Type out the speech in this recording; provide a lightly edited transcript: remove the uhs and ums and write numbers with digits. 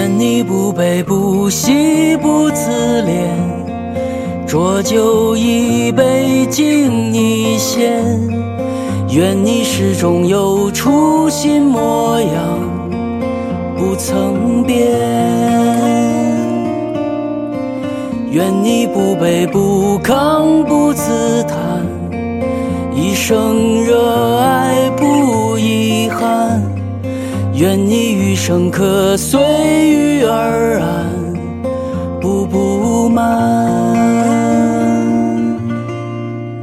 愿你不悲不喜不自怜，浊酒一杯敬你先。愿你始终有初心模样，不曾变。愿你不卑不亢不自叹，一生热爱不遗憾。愿你余生可随遇而安，不慢。